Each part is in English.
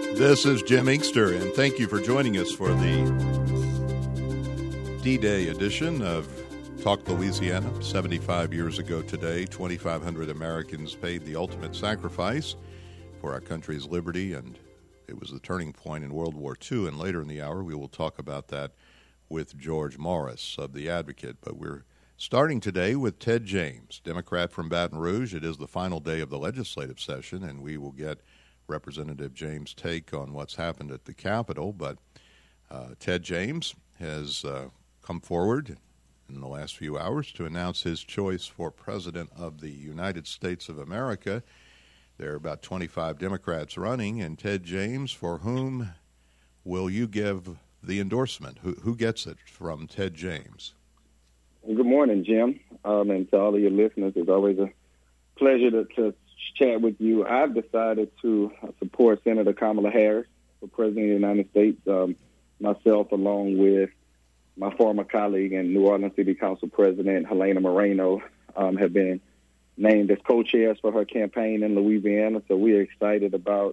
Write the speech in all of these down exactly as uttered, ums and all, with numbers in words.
This is Jim Inkster, and thank you for joining us for the D-Day edition of Talk Louisiana. seventy-five years ago today, twenty-five hundred Americans paid the ultimate sacrifice for our country's liberty, and it was the turning point in World War Two. And later in the hour, we will talk about that with George Morris of The Advocate. But we're starting today with Ted James, Democrat from Baton Rouge. It is the final day of the legislative session, and we will get Representative James' take on what's happened at the Capitol. But uh, Ted James has uh, come forward in the last few hours to announce his choice for President of the United States of America. There are about twenty-five Democrats running, and Ted James, for whom will you give the endorsement? Who, who gets it from Ted James? Good morning, Jim, um, and to all of your listeners. It's always a pleasure to, to chat with you. I've decided to support Senator Kamala Harris for President of the United States. Um, myself, along with my former colleague and New Orleans City Council President Helena Moreno, um, have been named as co-chairs for her campaign in Louisiana. So we are excited about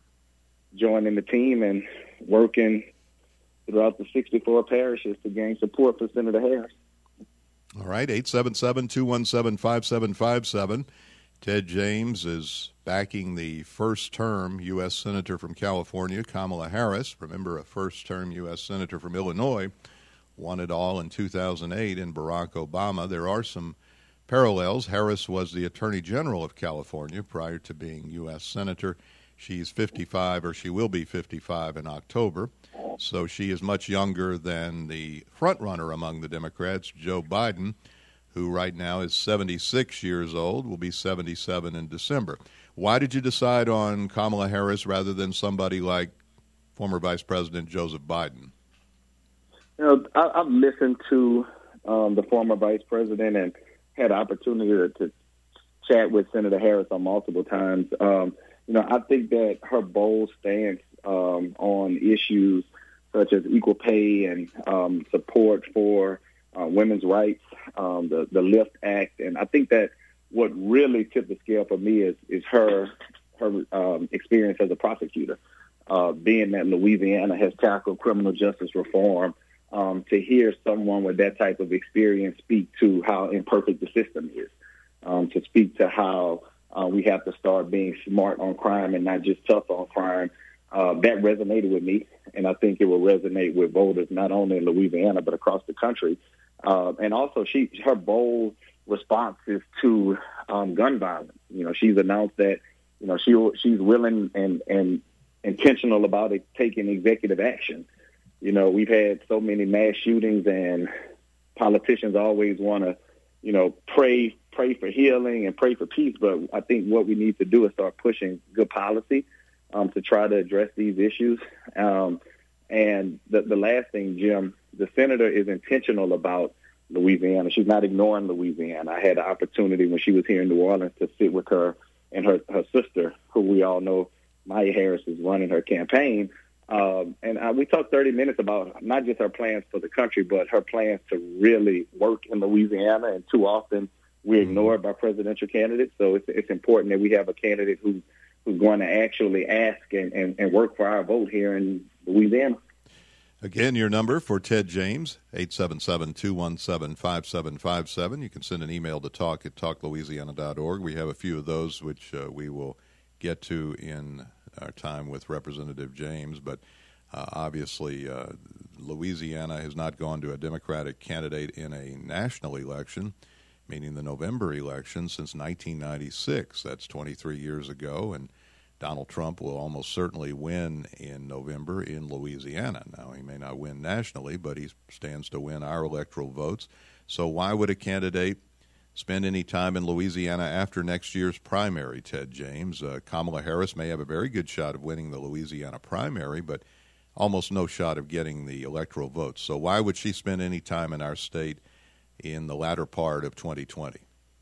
joining the team and working throughout the sixty-four parishes to gain support for Senator Harris. All right, eight seven seven, two one seven, five seven five seven. Ted James is backing the first-term U S Senator from California, Kamala Harris. Remember, a first-term U S Senator from Illinois won it all in two thousand eight in Barack Obama. There are some parallels. Harris was the Attorney General of California prior to being U S Senator. She's fifty-five, or she will be fifty-five in October. So she is much younger than the front-runner among the Democrats, Joe Biden, who right now is seventy-six years old, will be seventy-seven in December. Why did you decide on Kamala Harris rather than somebody like former Vice President Joseph Biden? You know, I, I've listened to um, the former Vice President and had the opportunity to, to chat with Senator Harris on multiple times. Um, you know, I think that her bold stance um, on issues such as equal pay and um, support for uh, women's rights, um, the, the LIFT Act, and I think that what really tipped the scale for me is, is her her um, experience as a prosecutor, uh, being that Louisiana has tackled criminal justice reform. Um, to hear someone with that type of experience speak to how imperfect the system is, um, to speak to how uh, we have to start being smart on crime and not just tough on crime, uh, that resonated with me, and I think it will resonate with voters not only in Louisiana but across the country. Uh, and also, she her bold responses to um, gun violence. You know, she's announced that you know she she's willing and and intentional about it, taking executive action. You know, we've had so many mass shootings, and politicians always want to, you know, pray pray for healing and pray for peace. But I think what we need to do is start pushing good policy um, to try to address these issues. Um, and the, the last thing, Jim, the senator is intentional about Louisiana. She's not ignoring Louisiana. I had the opportunity when she was here in New Orleans to sit with her and her, her sister, who we all know, Maya Harris, is running her campaign. Um, and uh, we talked thirty minutes about not just her plans for the country, but her plans to really work in Louisiana. And too often we're ignored by presidential candidates. So it's, it's important that we have a candidate who, who's going to actually ask and, and, and work for our vote here in Louisiana. Again, your number for Ted James, eight seven seven, two one seven, five seven five seven. You can send an email to talk at talk louisiana dot org. We have a few of those which uh, we will get to in our time with Representative James, but uh, obviously uh, Louisiana has not gone to a Democratic candidate in a national election, meaning the November election, since nineteen ninety-six. That's twenty-three years ago, and Donald Trump will almost certainly win in November in Louisiana. Now, he may not win nationally, but he stands to win our electoral votes. So why would a candidate spend any time in Louisiana after next year's primary, Ted James? Uh, Kamala Harris may have a very good shot of winning the Louisiana primary, but almost no shot of getting the electoral votes. So why would she spend any time in our state in the latter part of twenty twenty?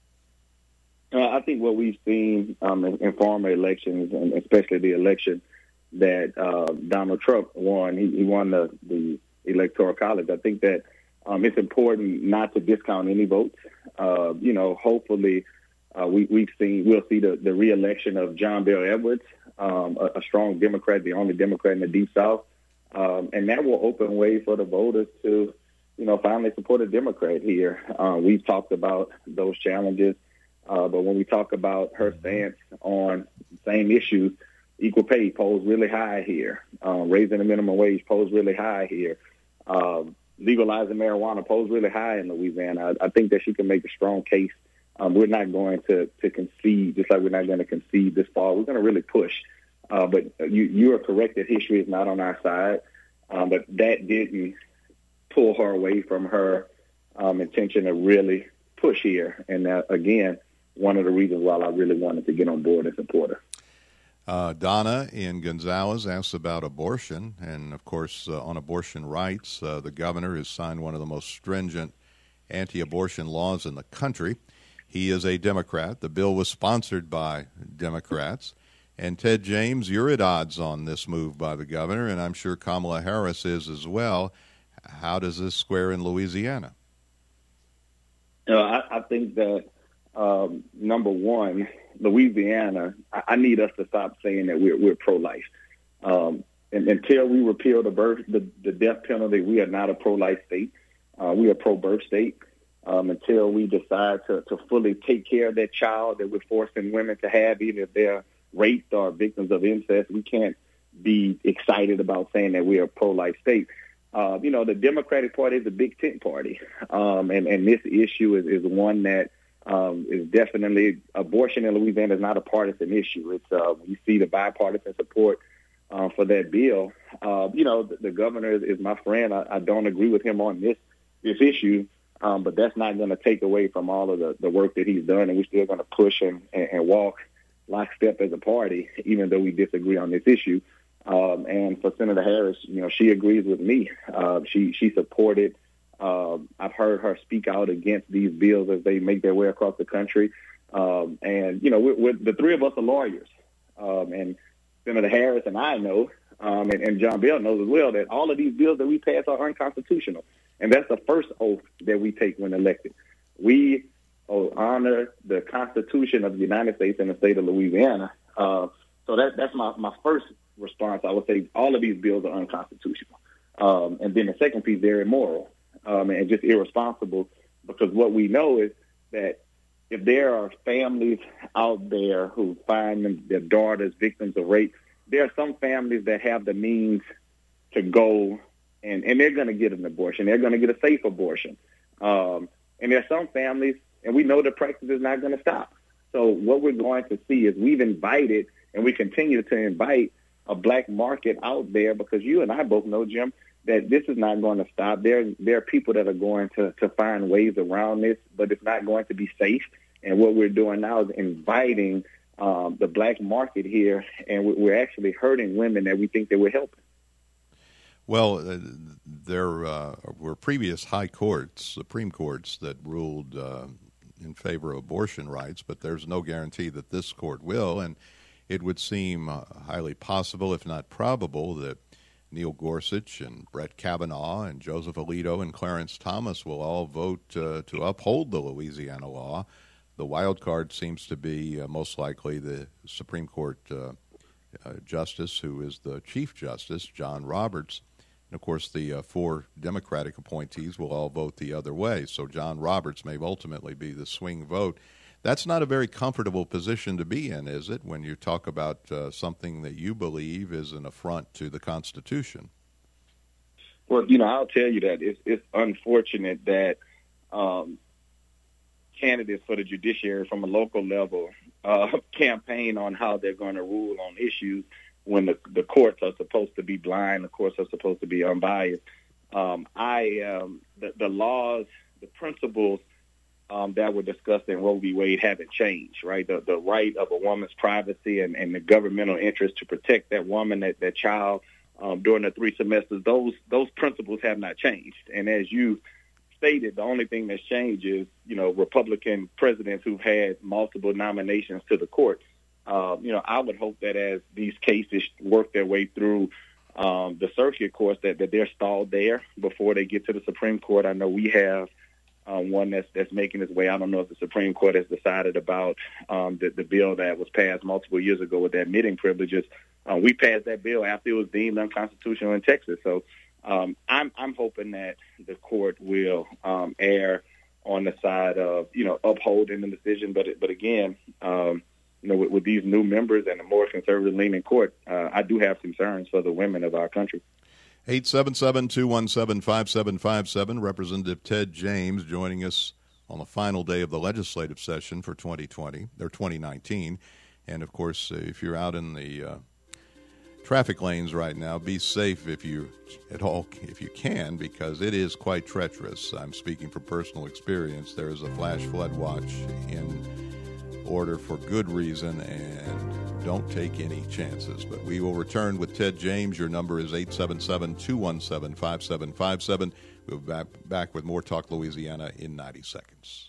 Uh, I think what we've seen um, in, in former elections, and especially the election that uh, Donald Trump won, he, he won the, the Electoral College. I think that um, it's important not to discount any votes. Uh, you know, hopefully Uh, we, we've seen, we'll see the, the reelection of John Bel Edwards, um, a, a strong Democrat, the only Democrat in the Deep South. Um, and that will open way for the voters to, you know, finally support a Democrat here. Uh, we've talked about those challenges. Uh, but when we talk about her stance on same issues, equal pay posed really high here. Um, raising the minimum wage posed really high here. Um, legalizing marijuana posed really high in Louisiana. I, I think that she can make a strong case. Um, we're not going to, to concede, just like we're not going to concede this fall. We're going to really push. Uh, but you, you are correct that history is not on our side. Um, but that didn't pull her away from her um, intention to really push here. And uh, again, one of the reasons why I really wanted to get on board and support her. Uh, Donna in Gonzales asks about abortion. And, of course, uh, on abortion rights, uh, the governor has signed one of the most stringent anti-abortion laws in the country. He is a Democrat. The bill was sponsored by Democrats. And, Ted James, you're at odds on this move by the governor, and I'm sure Kamala Harris is as well. How does this square in Louisiana? You know, I, I think that, um, number one, Louisiana, I, I need us to stop saying that we're, we're pro-life. Um, and, until we repeal the, birth, the, the death penalty, we are not a pro-life state. Uh, we are a pro-birth state. Um, until we decide to, to fully take care of that child that we're forcing women to have, even if they're raped or victims of incest, we can't be excited about saying that we're a pro-life state. Uh, you know, the Democratic Party is a big tent party, um, and, and this issue is, is one that um, is definitely, abortion in Louisiana is not a partisan issue. It's uh, you see the bipartisan support uh, for that bill. Uh, you know, the, the governor is, is my friend. I, I don't agree with him on this this issue. Um, but that's not going to take away from all of the, the work that he's done, and we're still going to push and, and, and walk lockstep as a party, even though we disagree on this issue. Um, and for Senator Harris, you know, she agrees with me. Uh, she she supported. Uh, I've heard her speak out against these bills as they make their way across the country. Um, and you know, we're, we're, the three of us are lawyers, um, and Senator Harris and I know, um, and, and John Bell knows as well, that all of these bills that we pass are unconstitutional. And that's the first oath that we take when elected. We oh, honor the Constitution of the United States and the state of Louisiana. Uh, so that, that's my, my first response. I would say all of these bills are unconstitutional. Um, and then the second piece, they're immoral um, and just irresponsible, because what we know is that if there are families out there who find them, their daughters victims of rape, there are some families that have the means to go And, and they're going to get an abortion. They're going to get a safe abortion. Um, and there are some families, and we know the practice is not going to stop. So what we're going to see is we've invited, and we continue to invite, a black market out there, because you and I both know, Jim, that this is not going to stop. There, there are people that are going to, to find ways around this, but it's not going to be safe. And what we're doing now is inviting um, the black market here, and we're actually hurting women that we think that we're helping. Well, uh, there uh, were previous high courts, Supreme Courts, that ruled uh, in favor of abortion rights, but there's no guarantee that this court will, and it would seem uh, highly possible, if not probable, that Neil Gorsuch and Brett Kavanaugh and Joseph Alito and Clarence Thomas will all vote uh, to uphold the Louisiana law. The wild card seems to be uh, most likely the Supreme Court uh, uh, Justice, who is the Chief Justice, John Roberts. And, of course, the uh, four Democratic appointees will all vote the other way. So John Roberts may ultimately be the swing vote. That's not a very comfortable position to be in, is it, when you talk about uh, something that you believe is an affront to the Constitution? Well, you know, I'll tell you that it's, it's unfortunate that um, candidates for the judiciary from a local level uh, campaign on how they're going to rule on issues when the, the courts are supposed to be blind, the courts are supposed to be unbiased. Um, I um, the, the laws, the principles um, that were discussed in Roe v. Wade haven't changed, right? The, the right of a woman's privacy and, and the governmental interest to protect that woman, that, that child um, during the three semesters, those those principles have not changed. And as you stated, the only thing that's changed is, you know, Republican presidents who've had multiple nominations to the court. Uh, you know, I would hope that as these cases work their way through um, the circuit courts, that, that they're stalled there before they get to the Supreme Court. I know we have um, one that's that's making its way. I don't know if the Supreme Court has decided about um, the, the bill that was passed multiple years ago with the admitting privileges. Uh, we passed that bill after it was deemed unconstitutional in Texas. So um, I'm I'm hoping that the court will um, err on the side of, you know, upholding the decision. But but again, um, you know, with, with these new members and a more conservative-leaning court, uh, I do have concerns for the women of our country. eight seven seven, two one seven, five seven five seven. Representative Ted James joining us on the final day of the legislative session for twenty twenty, or twenty nineteen. And, of course, if you're out in the uh, traffic lanes right now, be safe if you at all, if you can, because it is quite treacherous. I'm speaking from personal experience. There is a flash flood watch in order for good reason, and don't take any chances. But we will return with Ted James. Your number is eight seven seven, two one seven, five seven five seven. We'll be back, back with more Talk Louisiana in ninety seconds.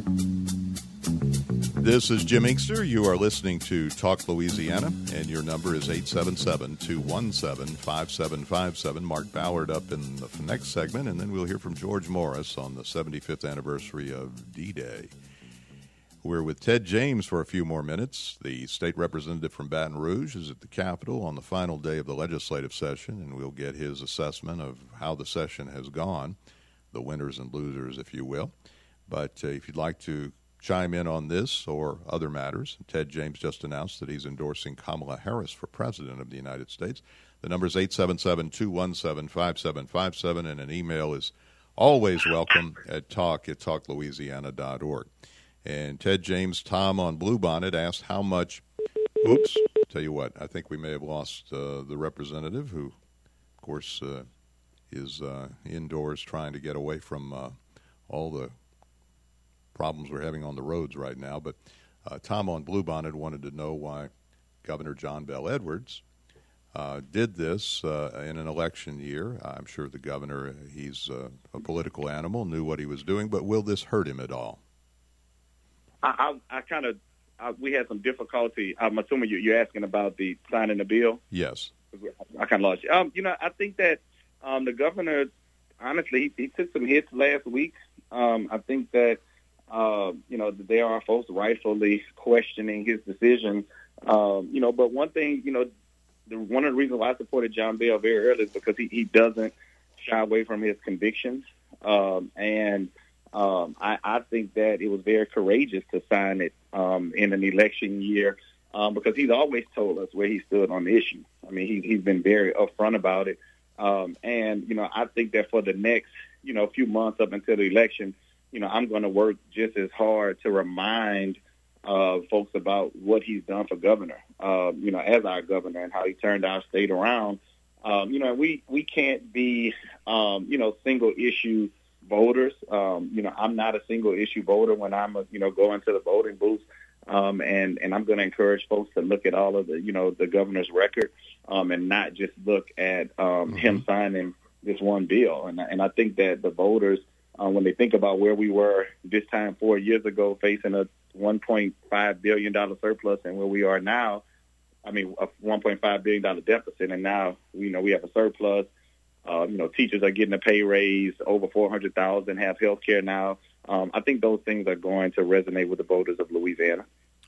This is Jim Inkster. You are listening to Talk Louisiana, and your number is eight seven seven, two one seven, five seven five seven. Mark Ballard up in the next segment, and then we'll hear from George Morris on the seventy-fifth anniversary of D-Day. We're with Ted James for a few more minutes. The state representative from Baton Rouge is at the Capitol on the final day of the legislative session, and we'll get his assessment of how the session has gone, the winners and losers, if you will. But uh, if you'd like to chime in on this or other matters, Ted James just announced that he's endorsing Kamala Harris for president of the United States. The number is eight seven seven, two one seven, five seven five seven, and an email is always welcome at talk at talk louisiana dot org. And Ted James, Tom on Bluebonnet, asked how much, oops, tell you what, I think we may have lost uh, the representative who, of course, uh, is uh, indoors trying to get away from uh, all the problems we're having on the roads right now. But uh, Tom on Bluebonnet wanted to know why Governor John Bel Edwards uh, did this uh, in an election year. I'm sure the governor, he's uh, a political animal, knew what he was doing, but will this hurt him at all? I, I, I kind of, we had some difficulty. I'm assuming you, you're asking about the signing the bill? Yes. I kind of lost you. Um, you know, I think that um, the governor, honestly, he, he took some hits last week. Um, I think that, uh, you know, there are folks rightfully questioning his decision. Um, you know, but one thing, you know, the, one of the reasons why I supported John Bel very early is because he, he doesn't shy away from his convictions. Um, and Um, I, I think that it was very courageous to sign it um, in an election year um, because he's always told us where he stood on the issue. I mean, he, he's been very upfront about it. Um, and, you know, I think that for the next, you know, few months up until the election, you know, I'm going to work just as hard to remind uh, folks about what he's done for governor, uh, you know, as our governor and how he turned our state around. Um, you know, we, we can't be, um, you know, single issue voters. Um, you know, I'm not a single issue voter when I'm, a, you know, going to the voting booth. Um, and, and I'm going to encourage folks to look at all of the, you know, the governor's record um, and not just look at um, mm-hmm. him signing this one bill. And, and I think that the voters, uh, when they think about where we were this time four years ago, facing a one point five billion dollars surplus and where we are now, I mean, a one point five billion dollars deficit. And now, you know, we have a surplus. Uh, you know, teachers are getting a pay raise, over four hundred thousand have health care now. Um, I think those things are going to resonate with the voters of Louisiana.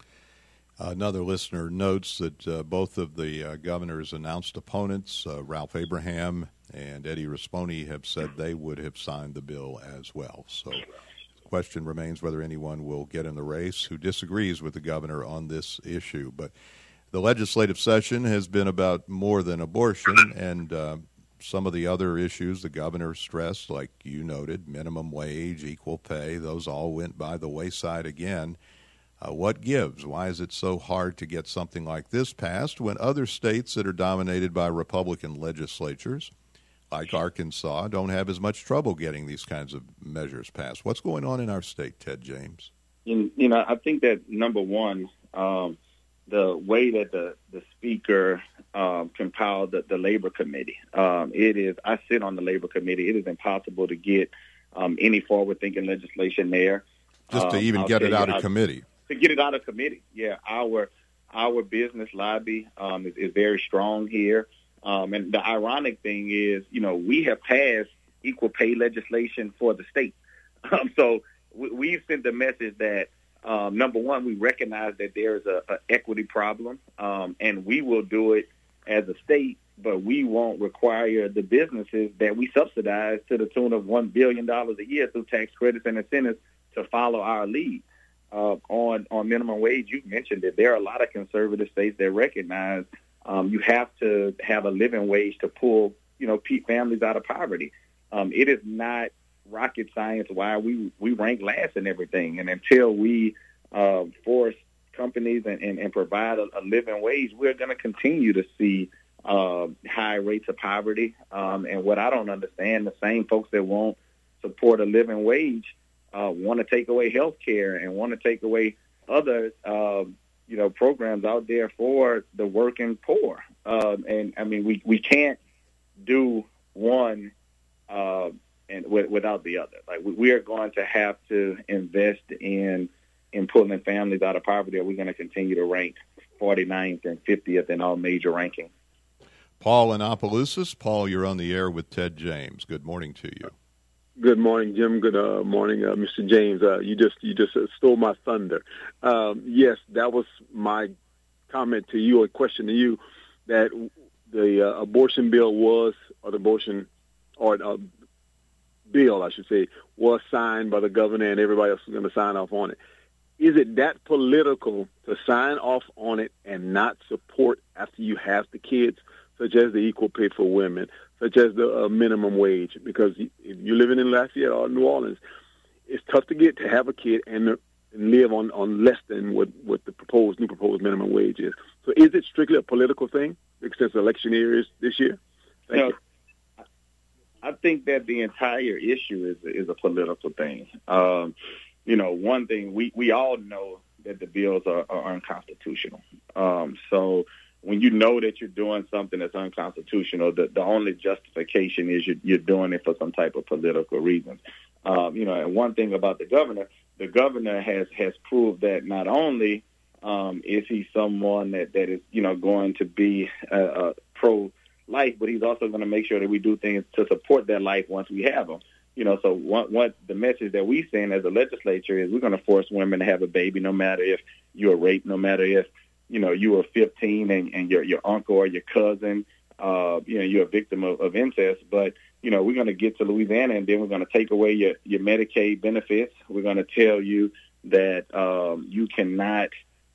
Another listener notes that uh, both of the uh, governor's announced opponents, uh, Ralph Abraham and Eddie Rispone, have said they would have signed the bill as well. So the question remains whether anyone will get in the race who disagrees with the governor on this issue. But the legislative session has been about more than abortion, and uh, some of the other issues the governor stressed, like you noted, minimum wage, equal pay, those all went by the wayside again. Uh, what gives? Why is it so hard to get something like this passed when other states that are dominated by Republican legislatures, like Arkansas, don't have as much trouble getting these kinds of measures passed? What's going on in our state, Ted James? You, you know, I think that, number one, um, the way that the, the speaker um, compiled the, the labor committee, um, it is, I sit on the labor committee, it is impossible to get um, any forward-thinking legislation there. Just to um, even I'll get it out you, of I, committee. To get it out of committee, yeah. Our our business lobby um, is, is very strong here. Um, and the ironic thing is, you know, we have passed equal pay legislation for the state. Um, so we, we've sent the message that, um, number one, we recognize that there is a, a equity problem, um, and we will do it as a state, but we won't require the businesses that we subsidize to the tune of one billion dollars a year through tax credits and incentives to follow our lead. Uh, on, on minimum wage, you mentioned it. There are a lot of conservative states that recognize um, you have to have a living wage to pull, you know, families out of poverty. Um, it is not rocket science why we, we rank last in everything. And until we uh, force companies and, and, and provide a, a living wage, we're going to continue to see uh, high rates of poverty. Um, and what I don't understand, the same folks that won't support a living wage uh, want to take away health care and want to take away other, uh, you know, programs out there for the working poor. Uh, and, I mean, we, we can't do one uh, and w- without the other. Like, we, we are going to have to invest in in pulling families out of poverty, or we're going to continue to rank forty-ninth and fiftieth in all major rankings. Paul in Opelousas. Paul, you're on the air with Ted James. Good morning to you. Good morning, Jim. Good uh, morning, uh, Mister James. Uh, you just you just uh, stole my thunder. Um, yes, that was my comment to you, or question to you, that the uh, abortion bill was, or the abortion, or uh, bill, I should say, was signed by the governor, and everybody else was going to sign off on it. Is it that political to sign off on it and not support after you have the kids, such as the equal pay for women, such as the uh, minimum wage? Because if you're living in Lafayette or New Orleans, it's tough to get to have a kid and, uh, and live on, on less than what, what the proposed new proposed minimum wage is. So is it strictly a political thing, since the election year is this year? Thank you. Know, you. I think that the entire issue is is a political thing. Um, you know, one thing, we, we all know that the bills are, are unconstitutional. Um, so when you know that you're doing something that's unconstitutional, the, the only justification is you're, you're doing it for some type of political reasons. Um, you know, and one thing about the governor, the governor has, has proved that not only um, is he someone that, that is, you know, going to be uh, uh, pro-life, but he's also going to make sure that we do things to support that life once we have them. You know, so what, what the message that we send as a legislature is we're going to force women to have a baby, no matter if you're raped, no matter if, you know, you were fifteen and, and your your uncle or your cousin, uh, you know, you're a victim of, of incest. But, you know, we're going to get to Louisiana, and then we're going to take away your, your Medicaid benefits. We're going to tell you that um, you cannot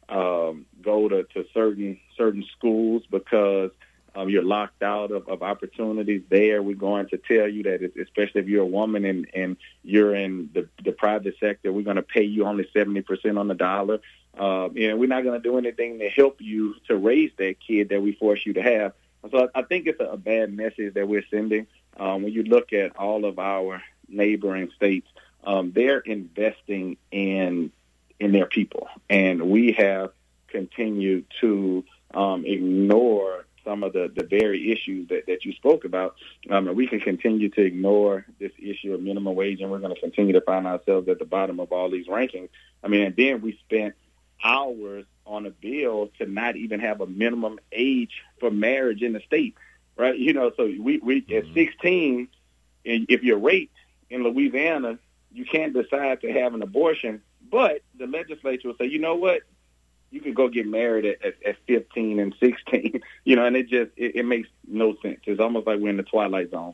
um, go to, to certain certain schools because Um, you're locked out of, of opportunities there. We're going to tell you that, especially if you're a woman and, and you're in the, the private sector, we're going to pay you only seventy percent on the dollar. Uh, and we're not going to do anything to help you to raise that kid that we force you to have. So I think it's a, a bad message that we're sending. Um, when you look at all of our neighboring states, um, they're investing in in their people. And we have continued to um, ignore some of the, the very issues that, that you spoke about. Um, and we can continue to ignore this issue of minimum wage, and we're going to continue to find ourselves at the bottom of all these rankings. I mean, and then we spent hours on a bill to not even have a minimum age for marriage in the state, right? You know, so we, we at sixteen, and if you're raped in Louisiana, you can't decide to have an abortion, but the legislature will say, you know what? You could go get married at, at, at fifteen and sixteen, you know, and it just, it, it makes no sense. It's almost like we're in the twilight zone.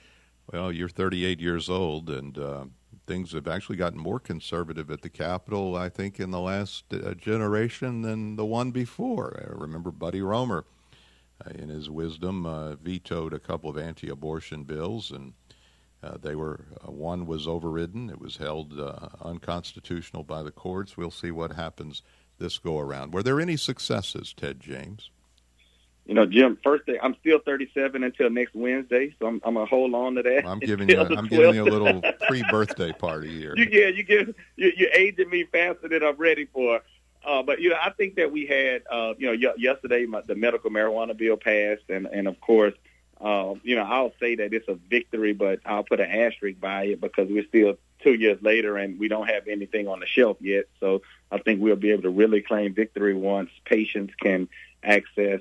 Well, you're thirty-eight years old, and uh, things have actually gotten more conservative at the Capitol, I think, in the last uh, generation than the one before. I remember Buddy Roemer, uh, in his wisdom, uh, vetoed a couple of anti-abortion bills, and uh, they were, uh, one was overridden. It was held uh, unconstitutional by the courts. We'll see what happens this go around. Were there any successes, Ted James? You know, Jim, first thing, I'm still thirty-seven until next Wednesday, so I'm, I'm going to hold on to that. I'm giving you, I'm giving you a little pre-birthday party here. You, yeah, you give, you, you're aging me faster than I'm ready for. Uh, but, you know, I think that we had, uh, you know, y- yesterday my, the medical marijuana bill passed, and, and of course, uh, you know, I'll say that it's a victory, but I'll put an asterisk by it because we're still two years later and we don't have anything on the shelf yet. So I think we'll be able to really claim victory once patients can access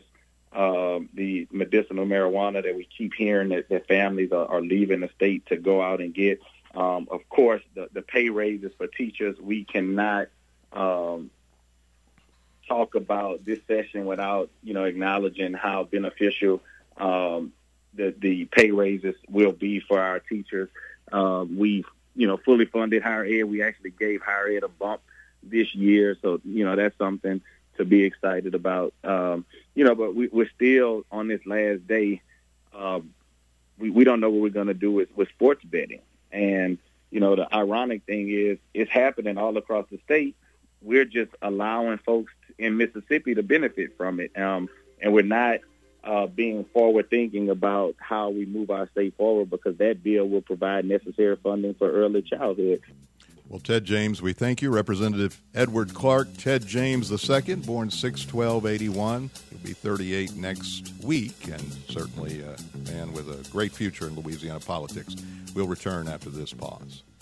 um, the medicinal marijuana that we keep hearing that, that families are, are leaving the state to go out and get. Um, of course, the, the pay raises for teachers, we cannot um, talk about this session without, you know, acknowledging how beneficial um, the, the pay raises will be for our teachers. Um, we've, you know, fully funded higher ed. We actually gave higher ed a bump this year. So, you know, that's something to be excited about. Um, you know, but we, we're still on this last day. Um, we, we don't know what we're going to do with, with sports betting. And, you know, the ironic thing is it's happening all across the state. We're just allowing folks in Mississippi to benefit from it. Um, and we're not uh, being forward-thinking about how we move our state forward, because that bill will provide necessary funding for early childhood. Well, Ted James, we thank you. Representative Edward Clark, Ted James the second, born six twelve eighty-one. He'll be thirty-eight next week, and certainly a man with a great future in Louisiana politics. We'll return after this pause.